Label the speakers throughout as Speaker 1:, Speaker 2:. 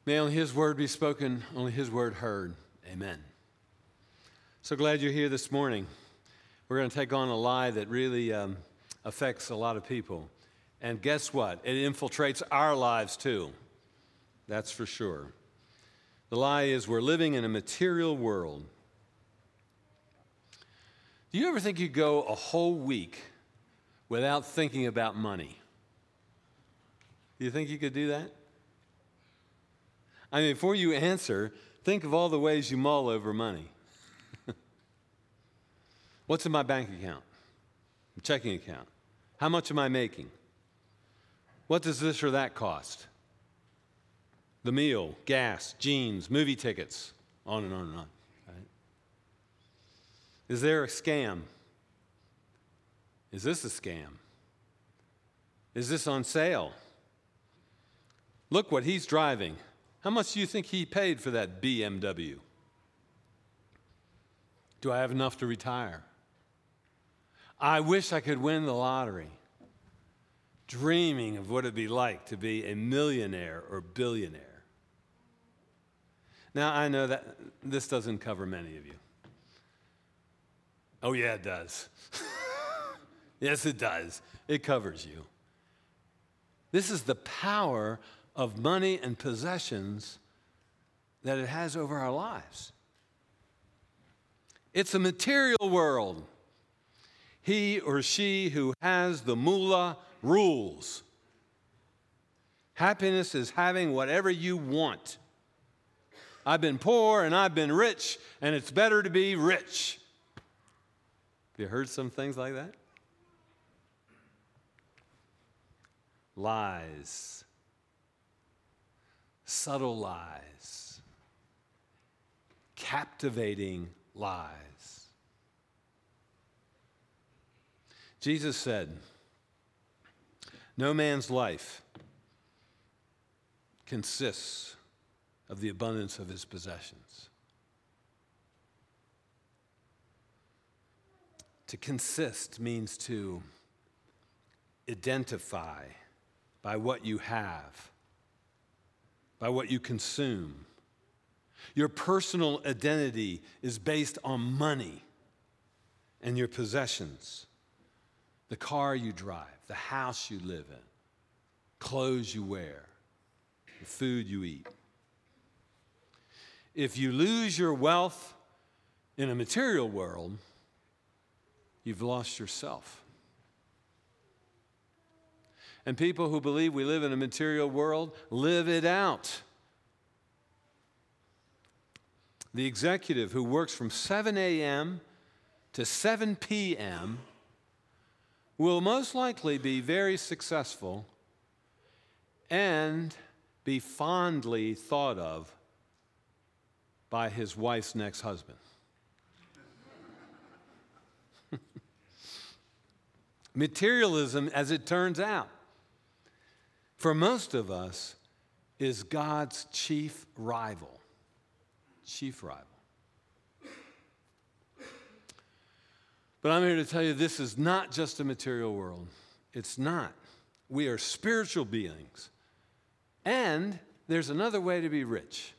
Speaker 1: May only His word be spoken, only His word heard. Amen. So glad you're here this morning. We're going to take on a lie that really affects a lot of people. And guess what? It infiltrates our lives too. That's for sure. The lie is we're living in a material world. Do you ever think you'd go a whole week without thinking about money? Do you think you could do that? I mean, before you answer, think of all the ways you mull over money. What's in my bank account? Checking account? How much am I making? What does this or that cost? The meal, gas, jeans, movie tickets, on and on and on. Right? Is there a scam? Is this a scam? Is this on sale? Look what he's driving. How much do you think he paid for that BMW? Do I have enough to retire? I wish I could win the lottery. Dreaming of what it'd be like to be a millionaire or billionaire. Now, I know that this doesn't cover many of you. Oh, yeah, it does. Yes, it does. It covers you. This is the power of money and possessions that it has over our lives. It's a material world. He or she who has the moolah rules. Happiness is having whatever you want. I've been poor and I've been rich, and it's better to be rich. Have you heard some things like that? Lies. Subtle lies. Captivating lies. Jesus said, no man's life consists of the abundance of his possessions. To consist means to identify by what you have, by what you consume. Your personal identity is based on money and your possessions. The car you drive, the house you live in, clothes you wear, the food you eat. If you lose your wealth in a material world, you've lost yourself. And people who believe we live in a material world live it out. The executive who works from 7 a.m. to 7 p.m. will most likely be very successful and be fondly thought of by his wife's next husband. Materialism, as it turns out, for most of us, is God's chief rival. Chief rival. But I'm here to tell you this is not just a material world. It's not. We are spiritual beings. And there's another way to be rich.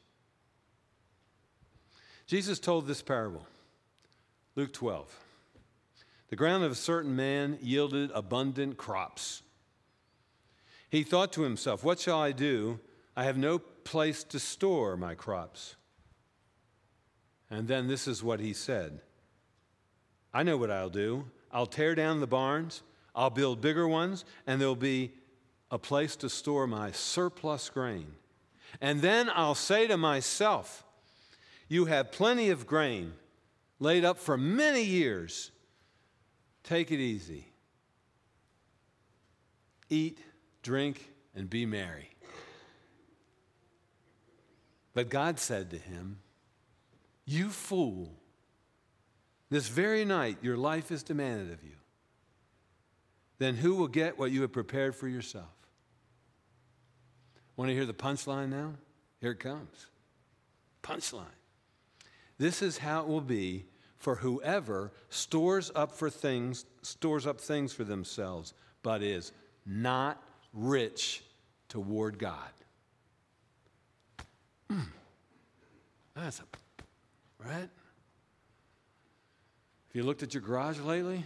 Speaker 1: Jesus told this parable, Luke 12. The ground of a certain man yielded abundant crops. He thought to himself, what shall I do? I have no place to store my crops. And then this is what he said. I know what I'll do. I'll tear down the barns, I'll build bigger ones, and there'll be a place to store my surplus grain. And then I'll say to myself, you have plenty of grain laid up for many years. Take it easy. Eat, drink, and be merry. But God said to him, you fool, this very night your life is demanded of you. Then who will get what you have prepared for yourself? Want to hear the punchline now? Here it comes. Punchline. This is how it will be for whoever stores up things for themselves, but is not rich toward God. That's right? Have you looked at your garage lately?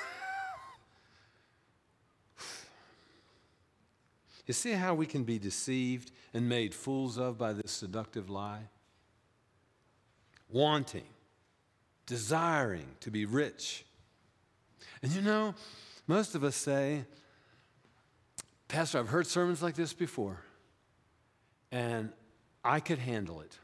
Speaker 1: You see how we can be deceived and made fools of by this seductive lie? Wanting, desiring to be rich. And you know, most of us say, Pastor, I've heard sermons like this before, and I could handle it.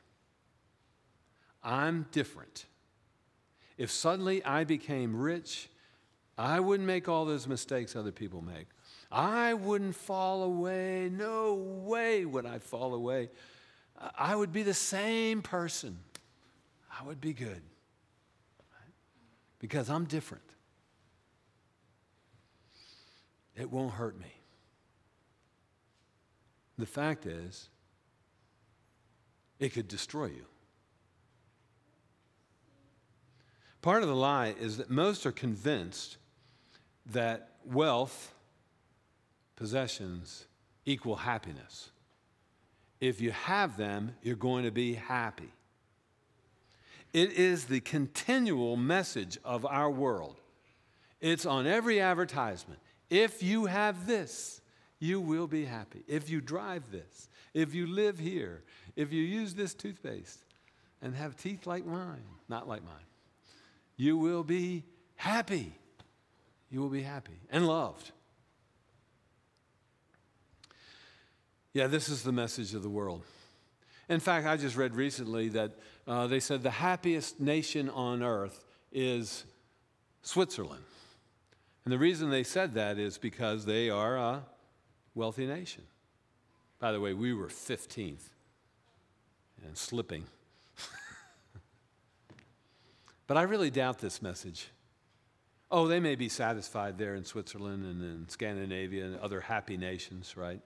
Speaker 1: I'm different. If suddenly I became rich, I wouldn't make all those mistakes other people make. I wouldn't fall away. No way would I fall away. I would be the same person. I would be good. Right? Because I'm different. It won't hurt me. The fact is, it could destroy you. Part of the lie is that most are convinced that wealth, possessions, equal happiness. If you have them, you're going to be happy. It is the continual message of our world. It's on every advertisement. If you have this, you will be happy. If you drive this, if you live here, if you use this toothpaste and have teeth like mine, not like mine, you will be happy. You will be happy and loved. Yeah, this is the message of the world. In fact, I just read recently that they said the happiest nation on earth is Switzerland. And the reason they said that is because they are a wealthy nation. By the way, we were 15th and slipping. But I really doubt this message. Oh, they may be satisfied there in Switzerland and in Scandinavia and other happy nations, right?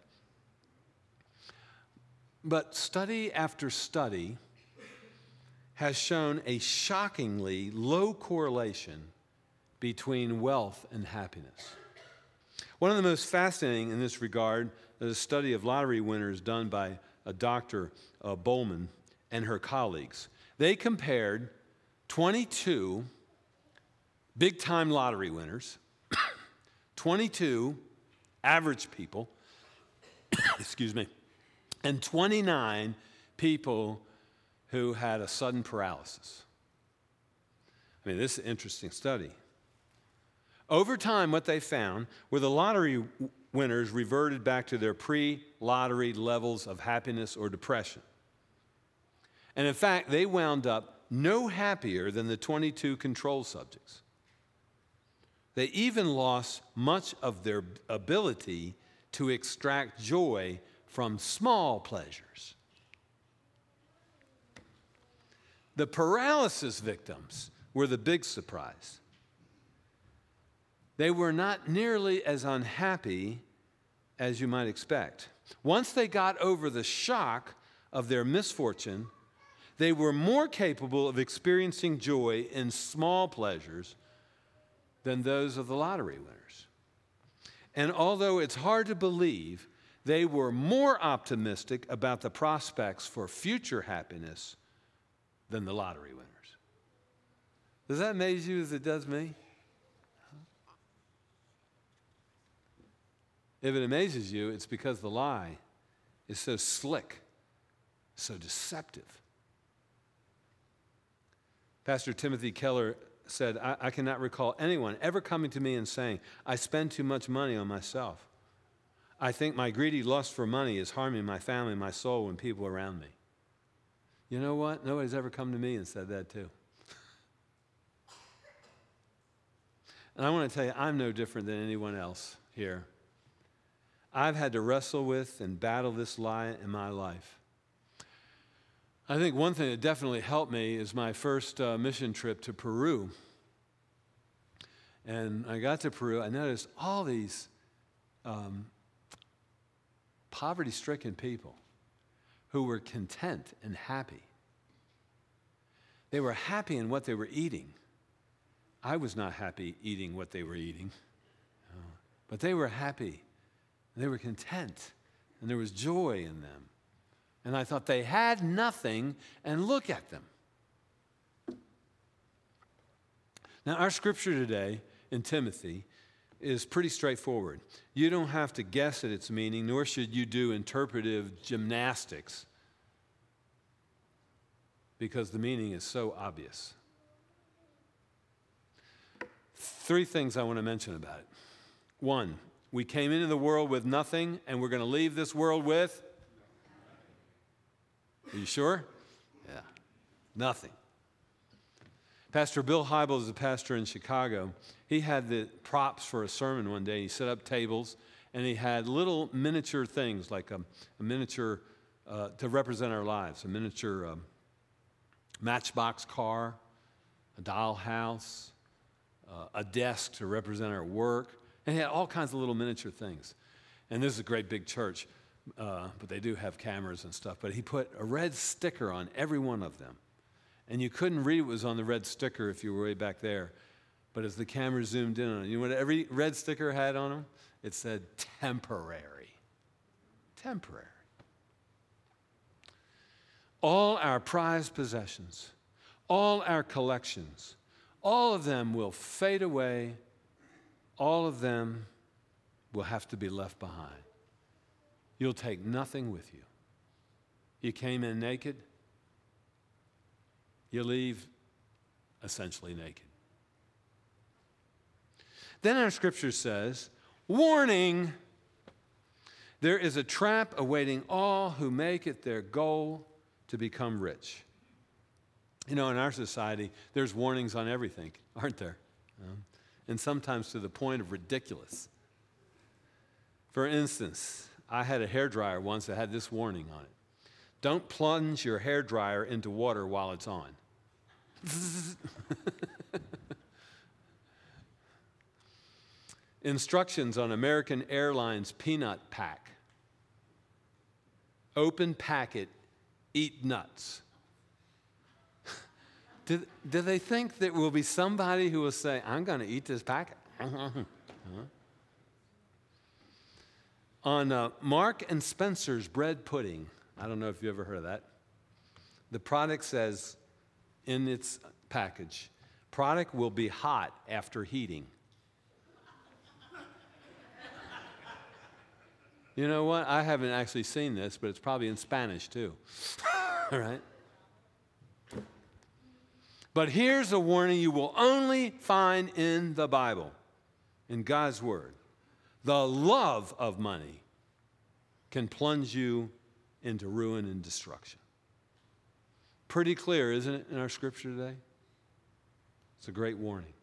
Speaker 1: But study after study has shown a shockingly low correlation between wealth and happiness. One of the most fascinating in this regard is a study of lottery winners done by Dr. Bowman and her colleagues. They compared 22 big-time lottery winners, 22 average people, excuse me, and 29 people who had a sudden paralysis. I mean, this is an interesting study. Over time, what they found were the lottery winners reverted back to their pre-lottery levels of happiness or depression. And in fact, they wound up no happier than the 22 control subjects. They even lost much of their ability to extract joy from small pleasures. The paralysis victims were the big surprise. They were not nearly as unhappy as you might expect. Once they got over the shock of their misfortune, they were more capable of experiencing joy in small pleasures than those of the lottery winners. And although it's hard to believe, they were more optimistic about the prospects for future happiness than the lottery winners. Does that amaze you as it does me? If it amazes you, it's because the lie is so slick, so deceptive. Pastor Timothy Keller said, I cannot recall anyone ever coming to me and saying, I spend too much money on myself. I think my greedy lust for money is harming my family, my soul, and people around me. You know what? Nobody's ever come to me and said that too. And I want to tell you, I'm no different than anyone else here. I've had to wrestle with and battle this lie in my life. I think one thing that definitely helped me is my first mission trip to Peru. And I got to Peru, I noticed all these poverty-stricken people who were content and happy. They were happy in what they were eating. I was not happy eating what they were eating, but they were happy. They were content, and there was joy in them. And I thought they had nothing, and look at them. Now, our scripture today in Timothy is pretty straightforward. You don't have to guess at its meaning, nor should you do interpretive gymnastics, because the meaning is so obvious. 3 things I want to mention about it. 1, we came into the world with nothing, and we're going to leave this world with? Are you sure? Yeah, nothing. Pastor Bill Hybels is a pastor in Chicago. He had the props for a sermon one day. He set up tables, and he had little miniature things like a miniature to represent our lives, a miniature matchbox car, a dollhouse, a desk to represent our work. And he had all kinds of little miniature things. And this is a great big church, but they do have cameras and stuff. But he put a red sticker on every one of them. And you couldn't read what was on the red sticker if you were way back there. But as the camera zoomed in on it, you know what every red sticker had on them? It said temporary. Temporary. All our prized possessions, all our collections, all of them will fade away. All of them will have to be left behind. You'll take nothing with you. You came in naked. You leave essentially naked. Then our scripture says, warning, there is a trap awaiting all who make it their goal to become rich. You know, in our society, there's warnings on everything, aren't there? And sometimes to the point of ridiculous. For instance, I had a hairdryer once that had this warning on it. Don't plunge your hairdryer into water while it's on. Instructions on American Airlines peanut pack. Open packet, eat nuts. Do they think there will be somebody who will say, I'm going to eat this packet? On Mark and Spencer's bread pudding, I don't know if you ever heard of that. The product says in its package, product will be hot after heating. You know what? I haven't actually seen this, but it's probably in Spanish too. All right? But here's a warning you will only find in the Bible, in God's Word. The love of money can plunge you into ruin and destruction. Pretty clear, isn't it, in our scripture today? It's a great warning.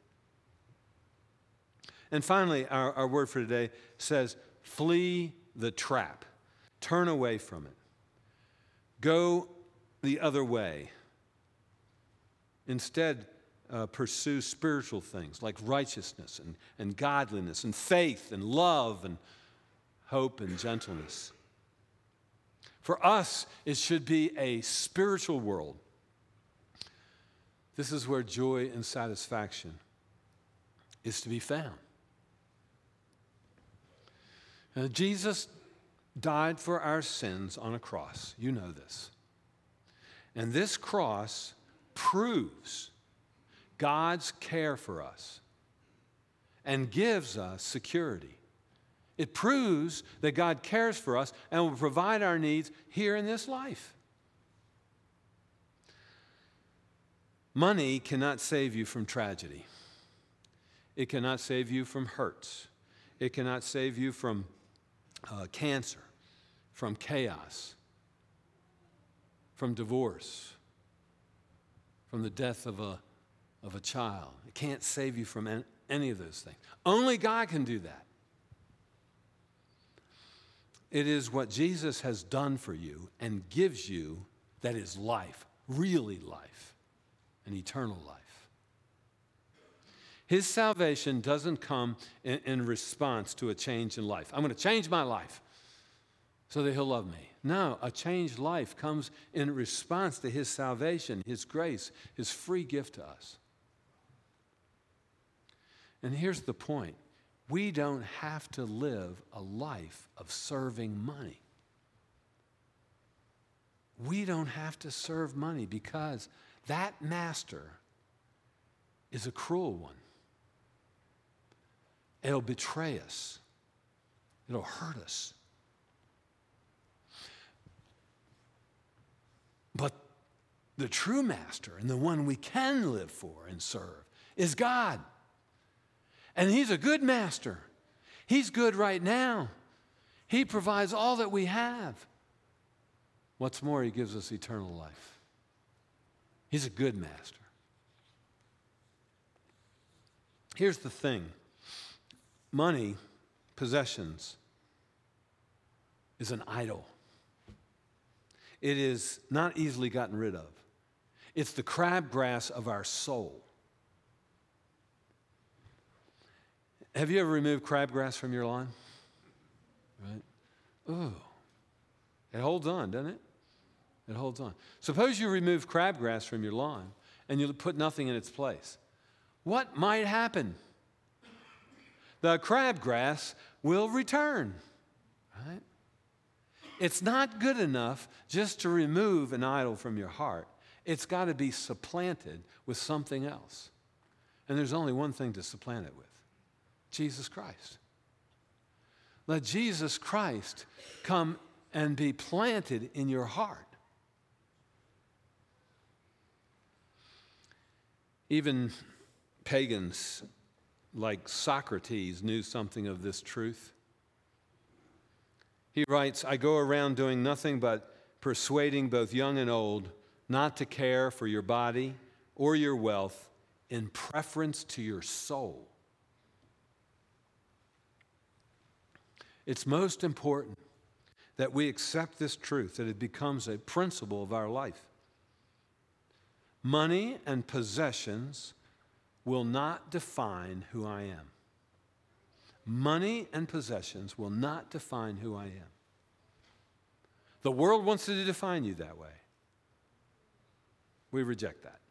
Speaker 1: And finally, our word for today says, flee the trap. Turn away from it. Go the other way. Instead, pursue spiritual things like righteousness and godliness and faith and love and hope and gentleness. For us, it should be a spiritual world. This is where joy and satisfaction is to be found. Jesus died for our sins on a cross. You know this. And this cross proves God's care for us and gives us security. It proves that God cares for us and will provide our needs here in this life. Money cannot save you from tragedy. It cannot save you from hurts. It cannot save you from cancer, from chaos, from divorce, from the death of a child. It can't save you from any of those things. Only God can do that. It is what Jesus has done for you and gives you that is life, really life, an eternal life. His salvation doesn't come in response to a change in life. I'm going to change my life so that he'll love me. No, a changed life comes in response to his salvation, his grace, his free gift to us. And here's the point. We don't have to live a life of serving money. we don't have to serve money because that master is a cruel one. It'll betray us. It'll hurt us. But the true master and the one we can live for and serve is God. And he's a good master. He's good right now. He provides all that we have. What's more, he gives us eternal life. He's a good master. Here's the thing. Money, possessions, is an idol. It is not easily gotten rid of. It's the crabgrass of our soul. Have you ever removed crabgrass from your lawn? Right? Ooh. It holds on, doesn't it? It holds on. Suppose you remove crabgrass from your lawn and you put nothing in its place. What might happen? The crabgrass will return, right? It's not good enough just to remove an idol from your heart. It's got to be supplanted with something else. And there's only one thing to supplant it with: Jesus Christ. Let Jesus Christ come and be planted in your heart. Even pagans like Socrates knew something of this truth. He writes, "I go around doing nothing but persuading both young and old not to care for your body or your wealth in preference to your soul." It's most important that we accept this truth, that it becomes a principle of our life. Money and possessions will not define who I am. Money and possessions will not define who I am. The world wants to define you that way. We reject that.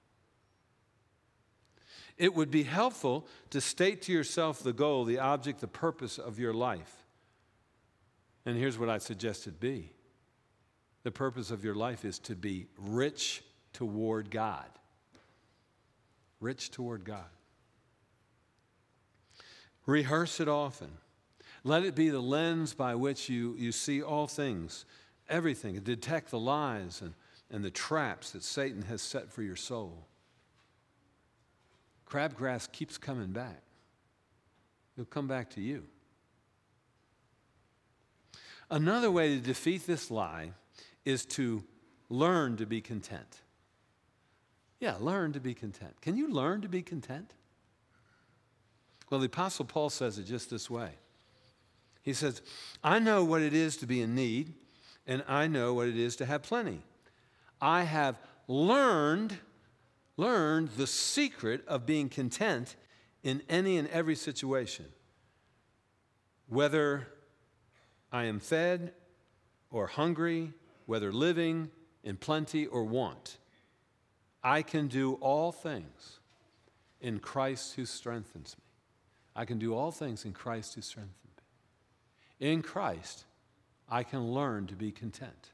Speaker 1: It would be helpful to state to yourself the goal, the object, the purpose of your life. And here's what I suggest it be. The purpose of your life is to be rich toward God. Rich toward God. Rehearse it often. Let it be the lens by which you see all things, everything, and detect the lies and the traps that Satan has set for your soul. Crabgrass keeps coming back. It'll come back to you. Another way to defeat this lie is to learn to be content. Yeah, learn to be content. Can you learn to be content? Well, the Apostle Paul says it just this way. He says, "I know what it is to be in need, and I know what it is to have plenty. I have learned the secret of being content in any and every situation, whether I am fed or hungry, whether living in plenty or want. I can do all things in Christ who strengthens me." I can do all things in Christ who strengthens me. In Christ, I can learn to be content.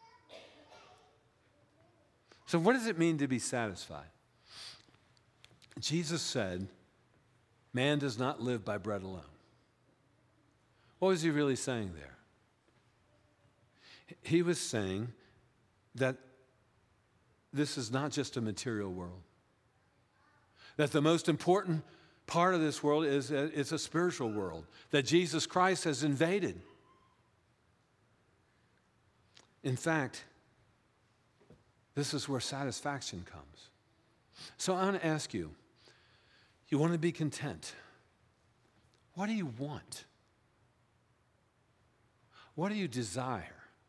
Speaker 1: So what does it mean to be satisfied? Jesus said, man does not live by bread alone. What was he really saying there? He was saying that this is not just a material world. That the most important part of this world is it's a spiritual world that Jesus Christ has invaded. In fact, this is where satisfaction comes. So I want to ask you, you want to be content. What do you want? What do you desire?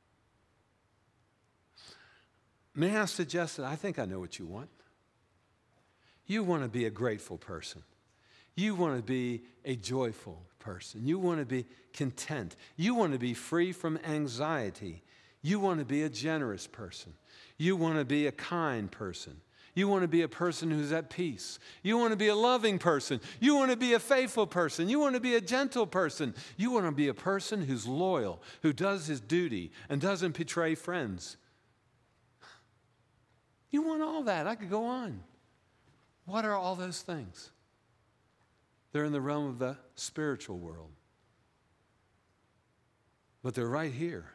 Speaker 1: May I suggest that I think I know what you want? You want to be a grateful person. You want to be a joyful person. You want to be content. You want to be free from anxiety. You want to be a generous person. You want to be a kind person. You want to be a person who's at peace. You want to be a loving person. You want to be a faithful person. You want to be a gentle person. You want to be a person who's loyal, who does his duty and doesn't betray friends. You want all that. I could go on. What are all those things? They're in the realm of the spiritual world. But they're right here.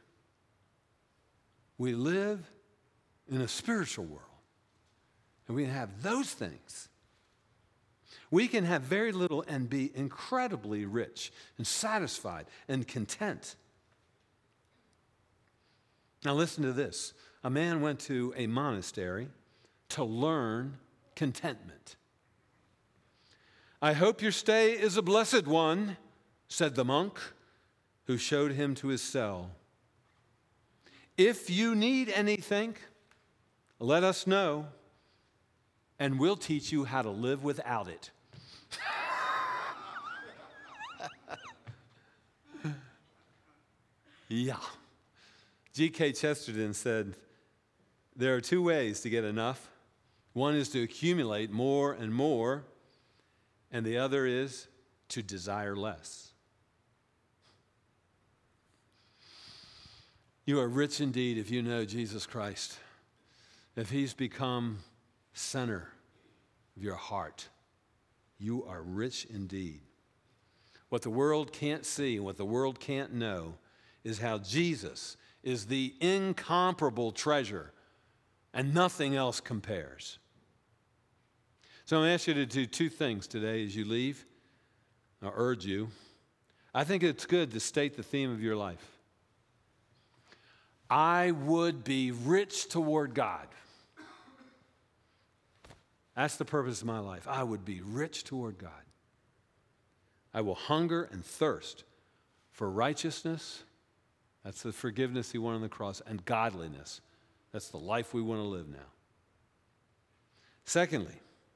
Speaker 1: We live in a spiritual world. And we can have those things. We can have very little and be incredibly rich and satisfied and content. Now listen to this. A man went to a monastery to learn contentment. "I hope your stay is a blessed one," said the monk, who showed him to his cell. "If you need anything, let us know, and we'll teach you how to live without it." Yeah. G.K. Chesterton said, there are two ways to get enough. One is to accumulate more and more, and the other is to desire less. You are rich indeed if you know Jesus Christ. If he's become center of your heart, you are rich indeed. What the world can't see and what the world can't know is how Jesus is the incomparable treasure and nothing else compares. So I'm going to ask you to do two things today as you leave. I'll urge you. I think it's good to state the theme of your life. I would be rich toward God. That's the purpose of my life. I would be rich toward God. I will hunger and thirst for righteousness. That's the forgiveness he won on the cross. And godliness. That's the life we want to live now. Secondly,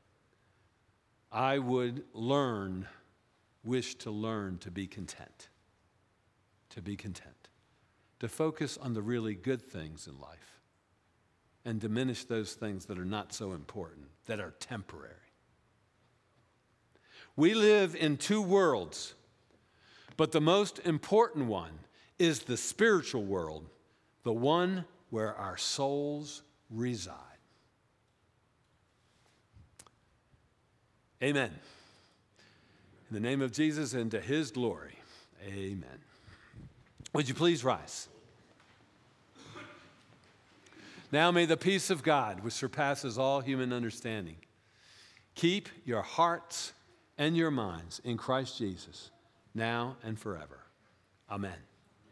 Speaker 1: I would wish to learn to be content. To be content. To focus on the really good things in life. And diminish those things that are not so important, that are temporary. We live in two worlds, but the most important one is the spiritual world, the one where our souls reside. Amen. In the name of Jesus and to his glory, amen. Would you please rise? Now may the peace of God, which surpasses all human understanding, keep your hearts and your minds in Christ Jesus, now and forever. Amen.